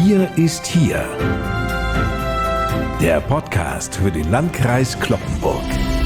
Wir ist hier. Der Podcast für den Landkreis Cloppenburg.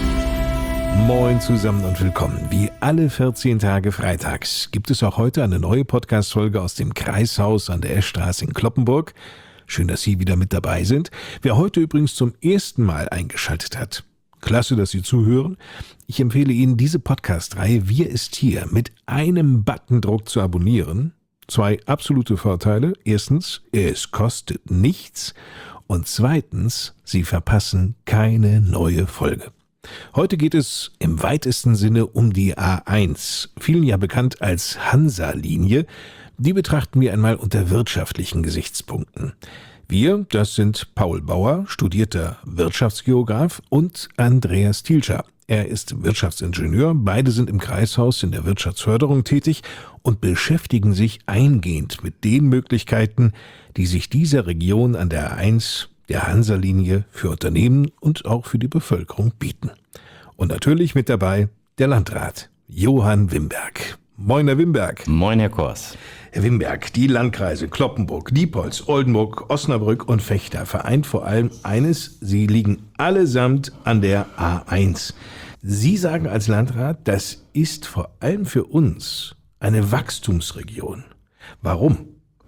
Moin zusammen und willkommen. Wie alle 14 Tage freitags gibt es auch heute eine neue Podcast-Folge aus dem Kreishaus an der Eschstraße in Cloppenburg. Schön, dass Sie wieder mit dabei sind. Wer heute übrigens zum ersten Mal eingeschaltet hat, klasse, dass Sie zuhören. Ich empfehle Ihnen, diese Podcast-Reihe Wir ist hier mit einem Buttondruck zu abonnieren. 2 absolute Vorteile. Erstens, es kostet nichts. Und zweitens, Sie verpassen keine neue Folge. Heute geht es im weitesten Sinne um die A1, vielen ja bekannt als Hansa-Linie. Die betrachten wir einmal unter wirtschaftlichen Gesichtspunkten. Wir, das sind Paul Bauer, studierter Wirtschaftsgeograf, und Andreas Thielscher. Er ist Wirtschaftsingenieur, beide sind im Kreishaus in der Wirtschaftsförderung tätig und beschäftigen sich eingehend mit den Möglichkeiten, die sich dieser Region an der A1, der Hansa-Linie, für Unternehmen und auch für die Bevölkerung bieten. Und natürlich mit dabei der Landrat, Johann Wimberg. Moin, Herr Wimberg. Moin, Herr Kors. Herr Wimberg, die Landkreise Cloppenburg, Diepholz, Oldenburg, Osnabrück und Vechta vereint vor allem eines: Sie liegen allesamt an der A1. Sie sagen als Landrat, das ist vor allem für uns eine Wachstumsregion. Warum?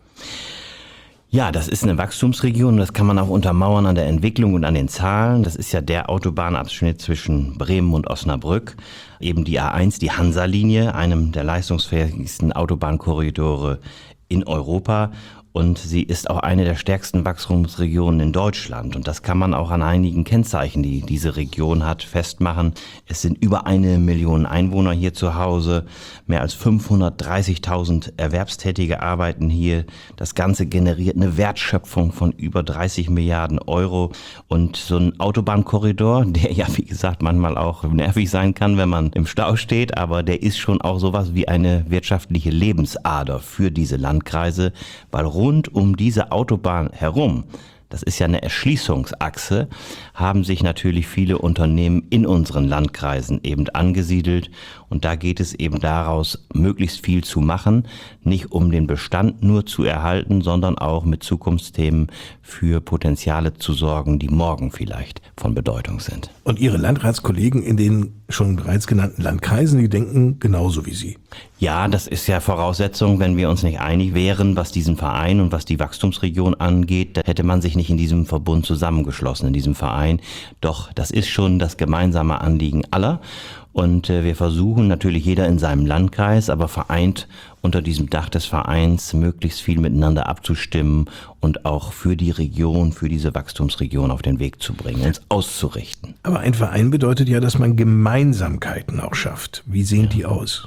Ja, das ist eine Wachstumsregion. Das kann man auch untermauern an der Entwicklung und an den Zahlen. Das ist ja der Autobahnabschnitt zwischen Bremen und Osnabrück. Eben die A1, die Hansa-Linie, einem der leistungsfähigsten Autobahnkorridore in Europa. Und sie ist auch eine der stärksten Wachstumsregionen in Deutschland. Und das kann man auch an einigen Kennzeichen, die diese Region hat, festmachen. Es sind über 1 Million Einwohner hier zu Hause. Mehr als 530.000 Erwerbstätige arbeiten hier. Das Ganze generiert eine Wertschöpfung von über 30 Milliarden Euro. Und so ein Autobahnkorridor, der ja, wie gesagt, manchmal auch nervig sein kann, wenn man im Stau steht, aber der ist schon auch sowas wie eine wirtschaftliche Lebensader für diese Landkreise, weil rund um diese Autobahn herum, das ist ja eine Erschließungsachse, haben sich natürlich viele Unternehmen in unseren Landkreisen eben angesiedelt. Und da geht es eben daraus, möglichst viel zu machen, nicht um den Bestand nur zu erhalten, sondern auch mit Zukunftsthemen für Potenziale zu sorgen, die morgen vielleicht von Bedeutung sind. Und Ihre Landratskollegen in den schon bereits genannten Landkreisen, die denken genauso wie Sie? Ja, das ist ja Voraussetzung, wenn wir uns nicht einig wären, was diesen Verein und was die Wachstumsregion angeht, da hätte man sich nicht in diesem Verbund zusammengeschlossen, in diesem Verein. Doch das ist schon das gemeinsame Anliegen aller. Und wir versuchen natürlich jeder in seinem Landkreis, aber vereint unter diesem Dach des Vereins möglichst viel miteinander abzustimmen und auch für die Region, für diese Wachstumsregion auf den Weg zu bringen, uns auszurichten. Aber ein Verein bedeutet ja, dass man Gemeinsamkeiten auch schafft. Wie sehen die aus?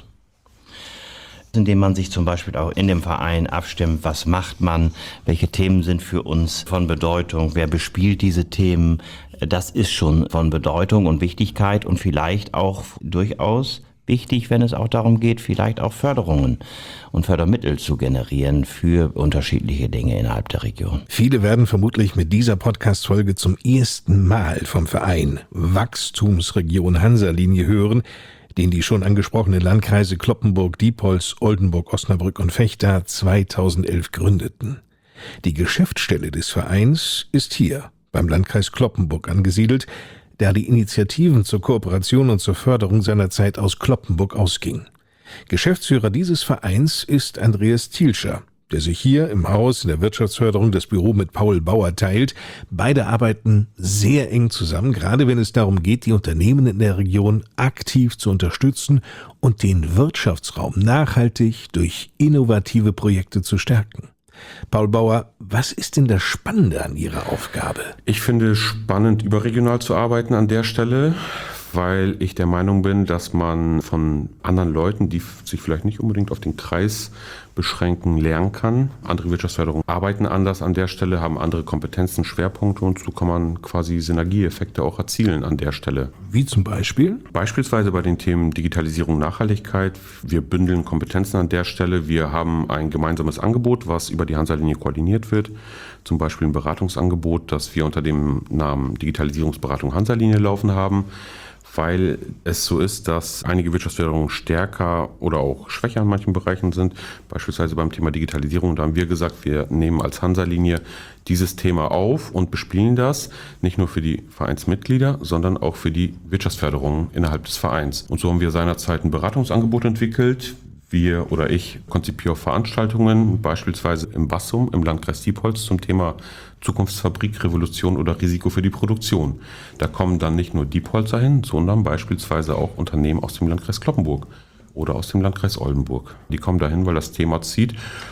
Indem man sich zum Beispiel auch in dem Verein abstimmt, was macht man, welche Themen sind für uns von Bedeutung, wer bespielt diese Themen. Das ist schon von Bedeutung und Wichtigkeit und vielleicht auch durchaus wichtig, wenn es auch darum geht, vielleicht auch Förderungen und Fördermittel zu generieren für unterschiedliche Dinge innerhalb der Region. Viele werden vermutlich mit dieser Podcast-Folge zum ersten Mal vom Verein Wachstumsregion Hansa-Linie hören, den die schon angesprochenen Landkreise Cloppenburg, Diepholz, Oldenburg, Osnabrück und Vechta 2011 gründeten. Die Geschäftsstelle des Vereins ist hier beim Landkreis Cloppenburg angesiedelt, da die Initiativen zur Kooperation und zur Förderung seinerzeit aus Cloppenburg ausgingen. Geschäftsführer dieses Vereins ist Andreas Thielscher, der sich hier im Haus in der Wirtschaftsförderung das Büro mit Paul Bauer teilt. Beide arbeiten sehr eng zusammen, gerade wenn es darum geht, die Unternehmen in der Region aktiv zu unterstützen und den Wirtschaftsraum nachhaltig durch innovative Projekte zu stärken. Paul Bauer, was ist denn das Spannende an Ihrer Aufgabe? Ich finde spannend, überregional zu arbeiten an der Stelle, weil ich der Meinung bin, dass man von anderen Leuten, die sich vielleicht nicht unbedingt auf den Kreis beschränken, lernen kann. Andere Wirtschaftsförderungen arbeiten anders an der Stelle, haben andere Kompetenzen, Schwerpunkte und so kann man quasi Synergieeffekte auch erzielen an der Stelle. Wie zum Beispiel? Beispielsweise bei den Themen Digitalisierung, Nachhaltigkeit. Wir bündeln Kompetenzen an der Stelle. Wir haben ein gemeinsames Angebot, was über die Hansa-Linie koordiniert wird. Zum Beispiel ein Beratungsangebot, das wir unter dem Namen Digitalisierungsberatung Hansa-Linie laufen haben. weil es so ist, dass einige Wirtschaftsförderungen stärker oder auch schwächer in manchen Bereichen sind, beispielsweise beim Thema Digitalisierung. Da haben wir gesagt, wir nehmen als Hansa-Linie dieses Thema auf und bespielen das nicht nur für die Vereinsmitglieder, sondern auch für die Wirtschaftsförderung innerhalb des Vereins. Und so haben wir seinerzeit ein Beratungsangebot entwickelt. Wir oder ich konzipiere Veranstaltungen, beispielsweise im Bassum im Landkreis Diepholz zum Thema Zukunftsfabrik, Revolution oder Risiko für die Produktion. Da kommen dann nicht nur Diepholzer hin, sondern beispielsweise auch Unternehmen aus dem Landkreis Cloppenburg oder aus dem Landkreis Oldenburg. Die kommen dahin, weil das Thema zieht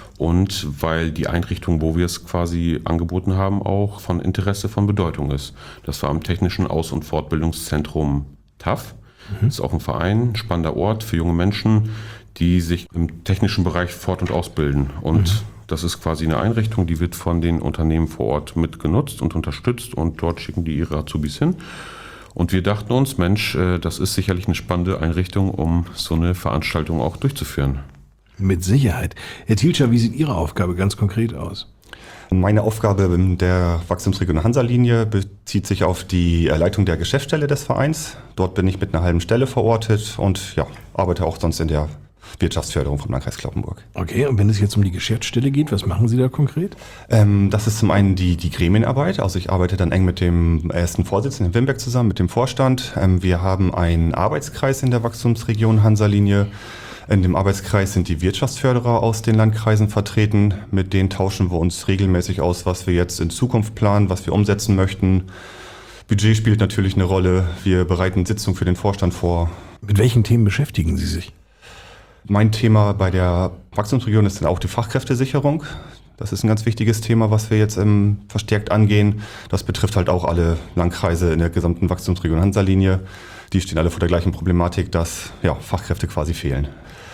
und weil die Einrichtung, wo wir es quasi angeboten haben, auch von Interesse, von Bedeutung ist. Das war am Technischen Aus- und Fortbildungszentrum TAF. Das ist auch ein Verein, ein spannender Ort für junge Menschen, die sich im technischen Bereich fort- und ausbilden. Und das ist quasi eine Einrichtung, die wird von den Unternehmen vor Ort mitgenutzt und unterstützt und dort schicken die ihre Azubis hin. Und wir dachten uns, Mensch, das ist sicherlich eine spannende Einrichtung, um so eine Veranstaltung auch durchzuführen. Mit Sicherheit. Herr Thielscher, wie sieht Ihre Aufgabe ganz konkret aus? Meine Aufgabe in der Wachstumsregion Hansa-Linie bezieht sich auf die Leitung der Geschäftsstelle des Vereins. Dort bin ich mit einer halben Stelle verortet und arbeite auch sonst in der Wirtschaftsförderung vom Landkreis Cloppenburg. Okay, und wenn es jetzt um die Geschäftsstelle geht, was machen Sie da konkret? Das ist zum einen die Gremienarbeit. Also ich arbeite dann eng mit dem ersten Vorsitzenden in Wimberg zusammen, mit dem Vorstand. Wir haben einen Arbeitskreis in der Wachstumsregion Hansa-Linie. In dem Arbeitskreis sind die Wirtschaftsförderer aus den Landkreisen vertreten. Mit denen tauschen wir uns regelmäßig aus, was wir jetzt in Zukunft planen, was wir umsetzen möchten. Budget spielt natürlich eine Rolle. Wir bereiten Sitzungen für den Vorstand vor. Mit welchen Themen beschäftigen Sie sich? Mein Thema bei der Wachstumsregion ist dann auch die Fachkräftesicherung. Das ist ein ganz wichtiges Thema, was wir jetzt verstärkt angehen. Das betrifft halt auch alle Landkreise in der gesamten Wachstumsregion Hansa-Linie. Die stehen alle vor der gleichen Problematik, dass Fachkräfte quasi fehlen.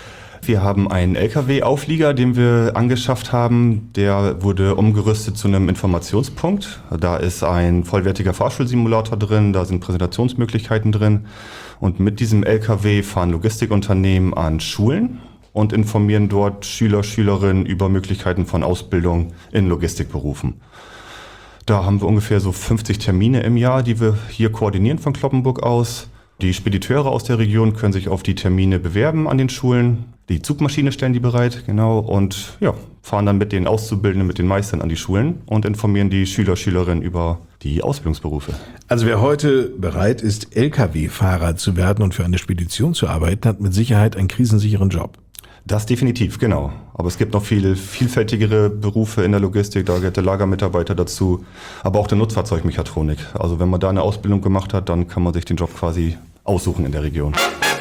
Wir haben einen LKW-Auflieger, den wir angeschafft haben. Der wurde umgerüstet zu einem Informationspunkt. Da ist ein vollwertiger Fahrschulsimulator drin, da sind Präsentationsmöglichkeiten drin. Und mit diesem LKW fahren Logistikunternehmen an Schulen und informieren dort Schüler, Schülerinnen über Möglichkeiten von Ausbildung in Logistikberufen. Da haben wir ungefähr so 50 Termine im Jahr, die wir hier koordinieren von Cloppenburg aus. Die Spediteure aus der Region können sich auf die Termine bewerben an den Schulen. Die Zugmaschine stellen die bereit, genau, und fahren dann mit den Auszubildenden, mit den Meistern an die Schulen und informieren die Schüler, Schülerinnen über die Ausbildungsberufe. Also wer heute bereit ist, Lkw-Fahrer zu werden und für eine Spedition zu arbeiten, hat mit Sicherheit einen krisensicheren Job. Das definitiv, genau. Aber es gibt noch viele vielfältigere Berufe in der Logistik, da gehört der Lagermitarbeiter dazu, aber auch der Nutzfahrzeugmechatronik. Also wenn man da eine Ausbildung gemacht hat, dann kann man sich den Job quasi aussuchen in der Region.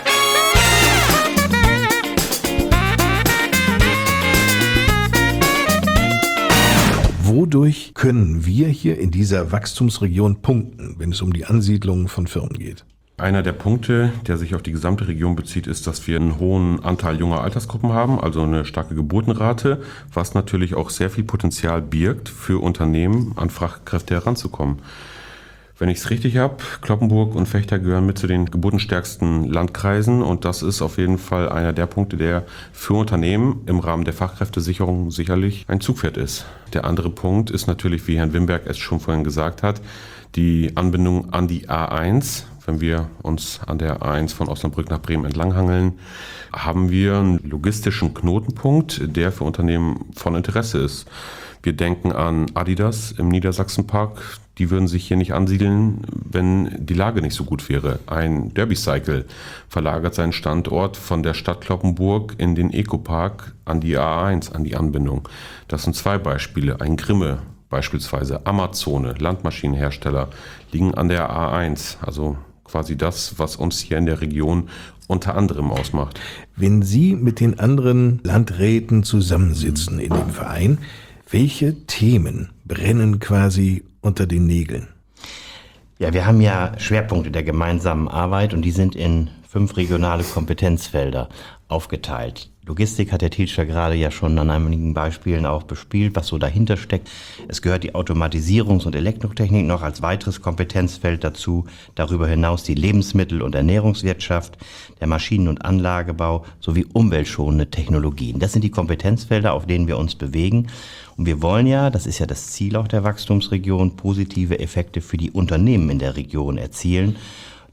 Wodurch können wir hier in dieser Wachstumsregion punkten, wenn es um die Ansiedlung von Firmen geht? Einer der Punkte, der sich auf die gesamte Region bezieht, ist, dass wir einen hohen Anteil junger Altersgruppen haben, also eine starke Geburtenrate, was natürlich auch sehr viel Potenzial birgt, für Unternehmen an Fachkräfte heranzukommen. Wenn ich es richtig habe, Cloppenburg und Vechta gehören mit zu den geburtenstärksten Landkreisen und das ist auf jeden Fall einer der Punkte, der für Unternehmen im Rahmen der Fachkräftesicherung sicherlich ein Zugpferd ist. Der andere Punkt ist natürlich, wie Herrn Wimberg es schon vorhin gesagt hat, die Anbindung an die A1. Wenn wir uns an der A1 von Osnabrück nach Bremen entlanghangeln, haben wir einen logistischen Knotenpunkt, der für Unternehmen von Interesse ist. Wir denken an Adidas im Niedersachsenpark. Die würden sich hier nicht ansiedeln, wenn die Lage nicht so gut wäre. Ein Derbycycle verlagert seinen Standort von der Stadt Cloppenburg in den Ecopark an die A1, an die Anbindung. Das sind zwei Beispiele. Ein Grimme beispielsweise, Amazone, Landmaschinenhersteller liegen an der A1. Also quasi das, was uns hier in der Region unter anderem ausmacht. Wenn Sie mit den anderen Landräten zusammensitzen in dem Verein, welche Themen brennen quasi unter den Nägeln? Ja, wir haben ja Schwerpunkte der gemeinsamen Arbeit und die sind in 5 regionale Kompetenzfelder aufgeteilt. Logistik hat der Thielscher gerade ja schon an einigen Beispielen auch bespielt, was so dahinter steckt. Es gehört die Automatisierungs- und Elektrotechnik noch als weiteres Kompetenzfeld dazu. Darüber hinaus die Lebensmittel- und Ernährungswirtschaft, der Maschinen- und Anlagebau sowie umweltschonende Technologien. Das sind die Kompetenzfelder, auf denen wir uns bewegen. Und wir wollen ja, das ist ja das Ziel auch der Wachstumsregion, positive Effekte für die Unternehmen in der Region erzielen.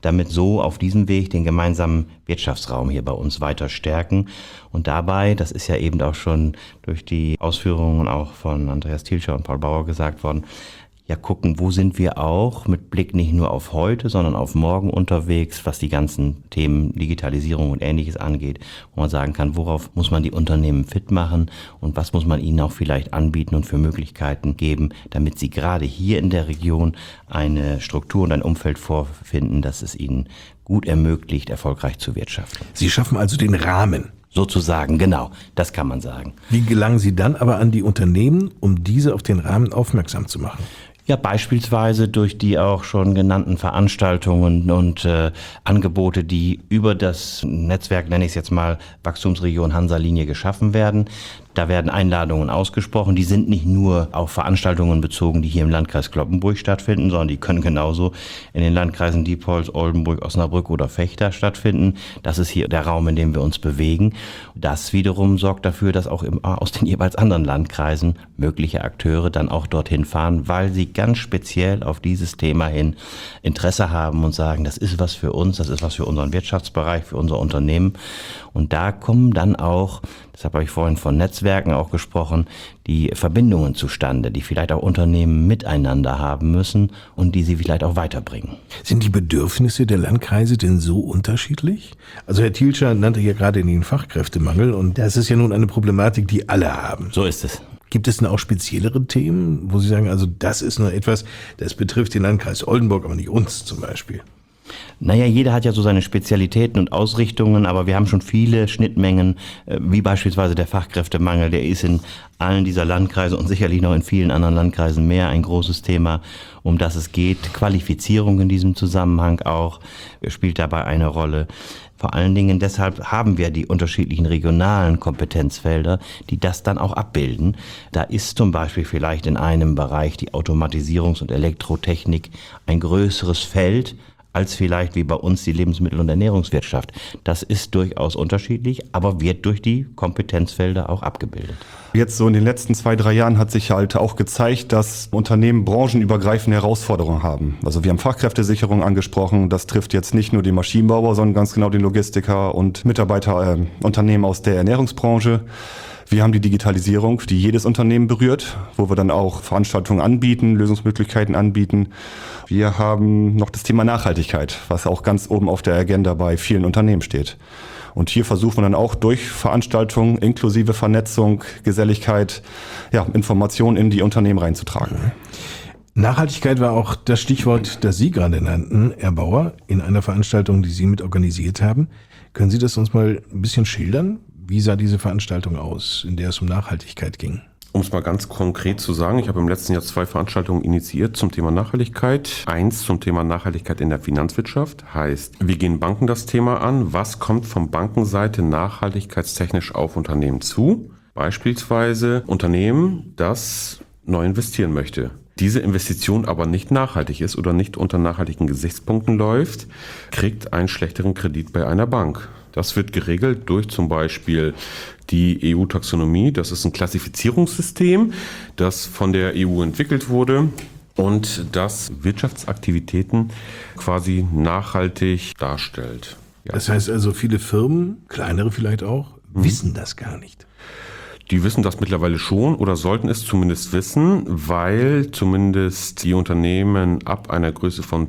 damit so auf diesem Weg den gemeinsamen Wirtschaftsraum hier bei uns weiter stärken. Und dabei, das ist ja eben auch schon durch die Ausführungen auch von Andreas Thielscher und Paul Bauer gesagt worden, ja gucken, wo sind wir auch mit Blick nicht nur auf heute, sondern auf morgen unterwegs, was die ganzen Themen Digitalisierung und Ähnliches angeht, wo man sagen kann, worauf muss man die Unternehmen fit machen und was muss man ihnen auch vielleicht anbieten und für Möglichkeiten geben, damit sie gerade hier in der Region eine Struktur und ein Umfeld vorfinden, das es ihnen gut ermöglicht, erfolgreich zu wirtschaften. Sie schaffen also den Rahmen. Sozusagen, genau, das kann man sagen. Wie gelangen Sie dann aber an die Unternehmen, um diese auf den Rahmen aufmerksam zu machen? Ja, beispielsweise durch die auch schon genannten Veranstaltungen und Angebote, die über das Netzwerk, nenne ich es jetzt mal, Wachstumsregion Hansa-Linie geschaffen werden. Da werden Einladungen ausgesprochen. Die sind nicht nur auf Veranstaltungen bezogen, die hier im Landkreis Cloppenburg stattfinden, sondern die können genauso in den Landkreisen Diepholz, Oldenburg, Osnabrück oder Vechta stattfinden. Das ist hier der Raum, in dem wir uns bewegen. Das wiederum sorgt dafür, dass auch aus den jeweils anderen Landkreisen mögliche Akteure dann auch dorthin fahren, weil sie ganz speziell auf dieses Thema hin Interesse haben und sagen, das ist was für uns, das ist was für unseren Wirtschaftsbereich, für unser Unternehmen. Und da kommen dann auch, deshalb habe ich vorhin von Netzwerken auch gesprochen, die Verbindungen zustande, die vielleicht auch Unternehmen miteinander haben müssen und die sie vielleicht auch weiterbringen. Sind die Bedürfnisse der Landkreise denn so unterschiedlich? Also Herr Thielscher nannte ja gerade den Fachkräftemangel und das ist ja nun eine Problematik, die alle haben. So ist es. Gibt es denn auch speziellere Themen, wo Sie sagen, also das ist nur etwas, das betrifft den Landkreis Oldenburg, aber nicht uns zum Beispiel? Naja, jeder hat ja so seine Spezialitäten und Ausrichtungen, aber wir haben schon viele Schnittmengen, wie beispielsweise der Fachkräftemangel, der ist in allen dieser Landkreise und sicherlich noch in vielen anderen Landkreisen mehr ein großes Thema, um das es geht. Qualifizierung in diesem Zusammenhang auch spielt dabei eine Rolle. Vor allen Dingen deshalb haben wir die unterschiedlichen regionalen Kompetenzfelder, die das dann auch abbilden. Da ist zum Beispiel vielleicht in einem Bereich die Automatisierungs- und Elektrotechnik ein größeres Feld, als vielleicht wie bei uns die Lebensmittel- und Ernährungswirtschaft. Das ist durchaus unterschiedlich, aber wird durch die Kompetenzfelder auch abgebildet. Jetzt so in den letzten 2-3 Jahren hat sich halt auch gezeigt, dass Unternehmen branchenübergreifende Herausforderungen haben. Also wir haben Fachkräftesicherung angesprochen. Das trifft jetzt nicht nur den Maschinenbauer, sondern ganz genau den Logistiker und Mitarbeiter, Unternehmen aus der Ernährungsbranche. Wir haben die Digitalisierung, die jedes Unternehmen berührt, wo wir dann auch Veranstaltungen anbieten, Lösungsmöglichkeiten anbieten. Wir haben noch das Thema Nachhaltigkeit, was auch ganz oben auf der Agenda bei vielen Unternehmen steht. Und hier versuchen wir dann auch durch Veranstaltungen inklusive Vernetzung, Geselligkeit, Informationen in die Unternehmen reinzutragen. Nachhaltigkeit war auch das Stichwort, das Sie gerade nannten, Herr Bauer, in einer Veranstaltung, die Sie mit organisiert haben. Können Sie das uns mal ein bisschen schildern? Wie sah diese Veranstaltung aus, in der es um Nachhaltigkeit ging? Um es mal ganz konkret zu sagen, ich habe im letzten Jahr 2 Veranstaltungen initiiert zum Thema Nachhaltigkeit. 1 zum Thema Nachhaltigkeit in der Finanzwirtschaft, heißt, wie gehen Banken das Thema an? Was kommt von Bankenseite nachhaltigkeitstechnisch auf Unternehmen zu? Beispielsweise Unternehmen, das neu investieren möchte. Diese Investition aber nicht nachhaltig ist oder nicht unter nachhaltigen Gesichtspunkten läuft, kriegt einen schlechteren Kredit bei einer Bank. Das wird geregelt durch zum Beispiel die EU-Taxonomie. Das ist ein Klassifizierungssystem, das von der EU entwickelt wurde und das Wirtschaftsaktivitäten quasi nachhaltig darstellt. Ja. Das heißt also, viele Firmen, kleinere vielleicht auch, wissen das gar nicht. Die wissen das mittlerweile schon oder sollten es zumindest wissen, weil zumindest die Unternehmen ab einer Größe von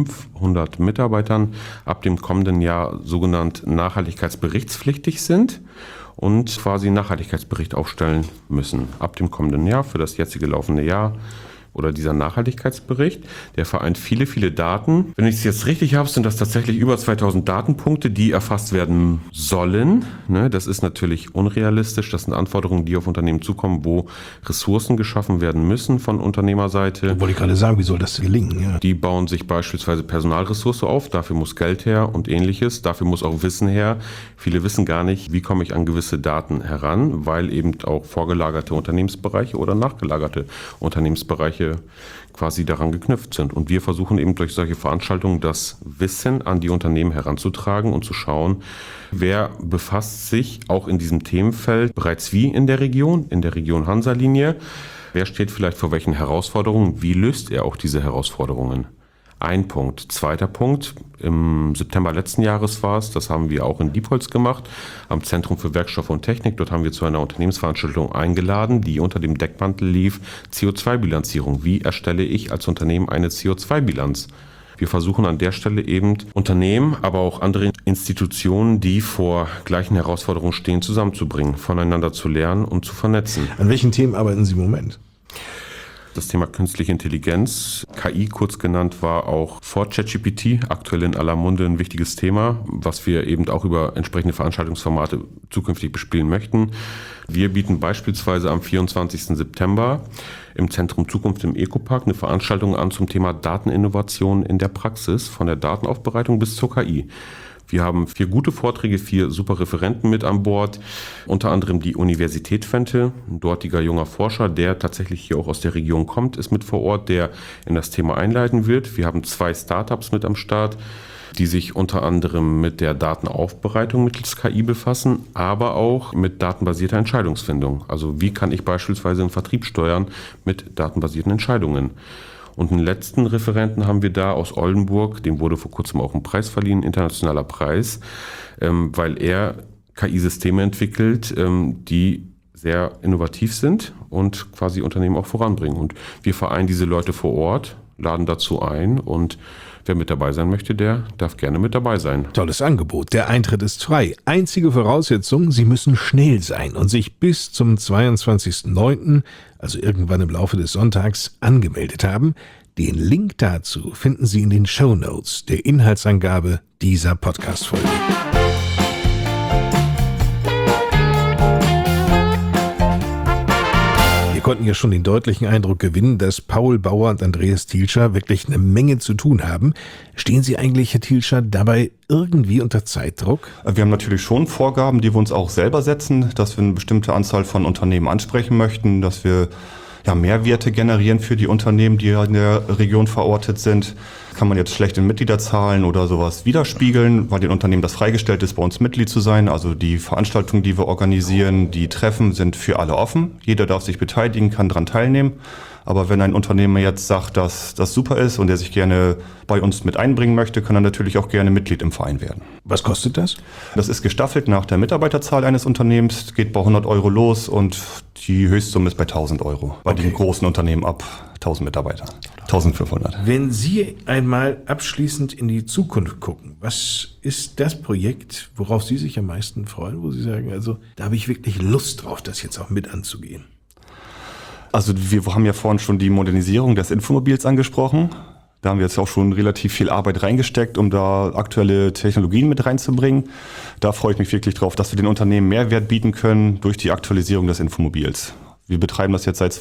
500 Mitarbeitern ab dem kommenden Jahr sogenannt nachhaltigkeitsberichtspflichtig sind und quasi einen Nachhaltigkeitsbericht aufstellen müssen. Ab dem kommenden Jahr für das jetzige laufende Jahr. Oder dieser Nachhaltigkeitsbericht, der vereint viele, viele Daten. Wenn ich es jetzt richtig habe, sind das tatsächlich über 2000 Datenpunkte, die erfasst werden sollen. Das ist natürlich unrealistisch. Das sind Anforderungen, die auf Unternehmen zukommen, wo Ressourcen geschaffen werden müssen von Unternehmerseite. Wollte ich gerade sagen, wie soll das gelingen? Ja. Die bauen sich beispielsweise Personalressource auf. Dafür muss Geld her und Ähnliches. Dafür muss auch Wissen her. Viele wissen gar nicht, wie komme ich an gewisse Daten heran, weil eben auch vorgelagerte Unternehmensbereiche oder nachgelagerte Unternehmensbereiche quasi daran geknüpft sind. Und wir versuchen eben durch solche Veranstaltungen das Wissen an die Unternehmen heranzutragen und zu schauen, wer befasst sich auch in diesem Themenfeld bereits wie in der Region Hansa-Linie. Wer steht vielleicht vor welchen Herausforderungen? Wie löst er auch diese Herausforderungen? Ein Punkt. Zweiter Punkt, im September letzten Jahres war es, das haben wir auch in Diepholz gemacht, am Zentrum für Werkstoffe und Technik. Dort haben wir zu einer Unternehmensveranstaltung eingeladen, die unter dem Deckmantel lief, CO2-Bilanzierung. Wie erstelle ich als Unternehmen eine CO2-Bilanz? Wir versuchen an der Stelle eben Unternehmen, aber auch andere Institutionen, die vor gleichen Herausforderungen stehen, zusammenzubringen, voneinander zu lernen und zu vernetzen. An welchen Themen arbeiten Sie im Moment? Das Thema künstliche Intelligenz, KI kurz genannt, war auch vor ChatGPT aktuell in aller Munde ein wichtiges Thema, was wir eben auch über entsprechende Veranstaltungsformate zukünftig bespielen möchten. Wir bieten beispielsweise am 24. September im Zentrum Zukunft im Ecopark eine Veranstaltung an zum Thema Dateninnovation in der Praxis, von der Datenaufbereitung bis zur KI. Wir haben 4 gute Vorträge, 4 super Referenten mit an Bord, unter anderem die Universität Twente, ein dortiger junger Forscher, der tatsächlich hier auch aus der Region kommt, ist mit vor Ort, der in das Thema einleiten wird. Wir haben 2 Startups mit am Start, die sich unter anderem mit der Datenaufbereitung mittels KI befassen, aber auch mit datenbasierter Entscheidungsfindung. Also wie kann ich beispielsweise einen Vertrieb steuern mit datenbasierten Entscheidungen? Und einen letzten Referenten haben wir da aus Oldenburg, dem wurde vor kurzem auch ein Preis verliehen, internationaler Preis, weil er KI-Systeme entwickelt, die sehr innovativ sind und quasi Unternehmen auch voranbringen. Und wir vereinen diese Leute vor Ort, laden dazu ein und wer mit dabei sein möchte, der darf gerne mit dabei sein. Tolles Angebot. Der Eintritt ist frei. Einzige Voraussetzung, Sie müssen schnell sein und sich bis zum 22.09., also irgendwann im Laufe des Sonntags, angemeldet haben. Den Link dazu finden Sie in den Shownotes der Inhaltsangabe dieser Podcast-Folge. Wir konnten ja schon den deutlichen Eindruck gewinnen, dass Paul Bauer und Andreas Thielscher wirklich eine Menge zu tun haben. Stehen Sie eigentlich, Herr Thielscher, dabei irgendwie unter Zeitdruck? Wir haben natürlich schon Vorgaben, die wir uns auch selber setzen, dass wir eine bestimmte Anzahl von Unternehmen ansprechen möchten, dass wir Mehrwerte generieren für die Unternehmen, die in der Region verortet sind. Kann man jetzt schlecht in Mitgliederzahlen oder sowas widerspiegeln, weil den Unternehmen das freigestellt ist, bei uns Mitglied zu sein. Also die Veranstaltungen, die wir organisieren, die Treffen sind für alle offen. Jeder darf sich beteiligen, kann daran teilnehmen. Aber wenn ein Unternehmer jetzt sagt, dass das super ist und er sich gerne bei uns mit einbringen möchte, kann er natürlich auch gerne Mitglied im Verein werden. Was kostet das? Das ist gestaffelt nach der Mitarbeiterzahl eines Unternehmens, geht bei 100 Euro los und die Höchstsumme ist bei 1000 Euro. Bei den großen Unternehmen ab 1000 Mitarbeiter, 1500. Wenn Sie einmal abschließend in die Zukunft gucken, was ist das Projekt, worauf Sie sich am meisten freuen, wo Sie sagen, also da habe ich wirklich Lust drauf, das jetzt auch mit anzugehen? Also wir haben ja vorhin schon die Modernisierung des Infomobils angesprochen. Da haben wir jetzt auch schon relativ viel Arbeit reingesteckt, um da aktuelle Technologien mit reinzubringen. Da freue ich mich wirklich drauf, dass wir den Unternehmen Mehrwert bieten können durch die Aktualisierung des Infomobils. Wir betreiben das jetzt seit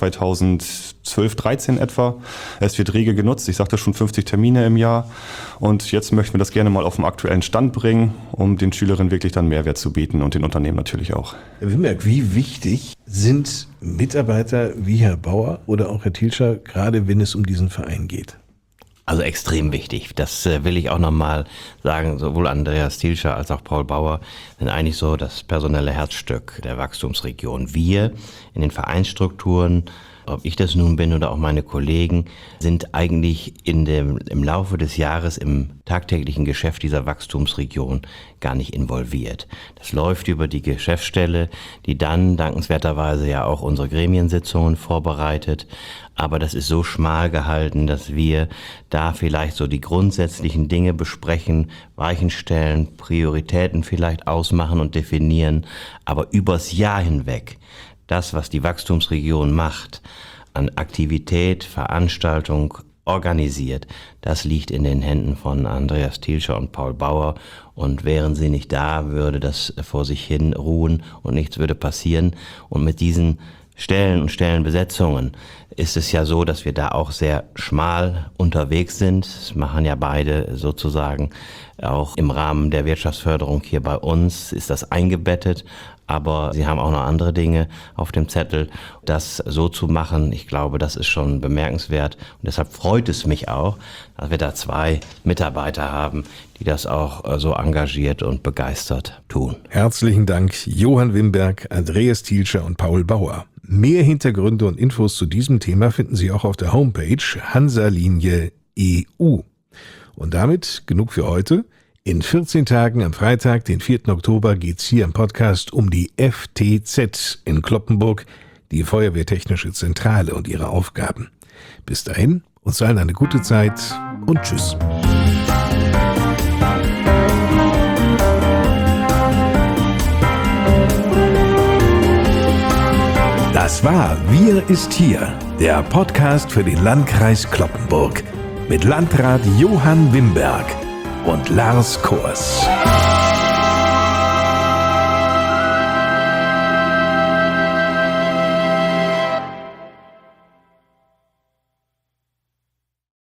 2012, 13 etwa. Es wird rege genutzt. Ich sagte schon 50 Termine im Jahr. Und jetzt möchten wir das gerne mal auf den aktuellen Stand bringen, um den Schülerinnen wirklich dann Mehrwert zu bieten und den Unternehmen natürlich auch. Herr Wimberg, wie wichtig sind Mitarbeiter wie Herr Bauer oder auch Herr Thielscher, gerade wenn es um diesen Verein geht? Also extrem wichtig. Das will ich auch nochmal sagen. Sowohl Andreas Thielscher als auch Paul Bauer sind eigentlich so das personelle Herzstück der Wachstumsregion. Wir in den Vereinsstrukturen, ob ich das nun bin oder auch meine Kollegen, sind eigentlich im Laufe des Jahres im tagtäglichen Geschäft dieser Wachstumsregion gar nicht involviert. Das läuft über die Geschäftsstelle, die dann dankenswerterweise ja auch unsere Gremiensitzungen vorbereitet. Aber das ist so schmal gehalten, dass wir da vielleicht so die grundsätzlichen Dinge besprechen, Weichen stellen, Prioritäten vielleicht ausmachen und definieren. Aber übers Jahr hinweg, das, was die Wachstumsregion macht, an Aktivität, Veranstaltung organisiert, das liegt in den Händen von Andreas Thielscher und Paul Bauer. Und wären sie nicht da, würde das vor sich hin ruhen und nichts würde passieren. Und mit diesen Stellen und Stellenbesetzungen ist es ja so, dass wir da auch sehr schmal unterwegs sind. Das machen ja beide sozusagen auch im Rahmen der Wirtschaftsförderung hier bei uns, ist das eingebettet. Aber sie haben auch noch andere Dinge auf dem Zettel. Das so zu machen, ich glaube, das ist schon bemerkenswert. Und deshalb freut es mich auch, dass wir da 2 Mitarbeiter haben, die das auch so engagiert und begeistert tun. Herzlichen Dank, Johann Wimberg, Andreas Thielscher und Paul Bauer. Mehr Hintergründe und Infos zu diesem Thema finden Sie auch auf der Homepage Hansa-Linie EU. Und damit genug für heute. In 14 Tagen am Freitag, den 4. Oktober, geht's hier im Podcast um die FTZ in Cloppenburg, die Feuerwehrtechnische Zentrale und ihre Aufgaben. Bis dahin, uns allen eine gute Zeit und tschüss. Das war Wir ist hier, der Podcast für den Landkreis Cloppenburg mit Landrat Johann Wimberg und Lars Kors.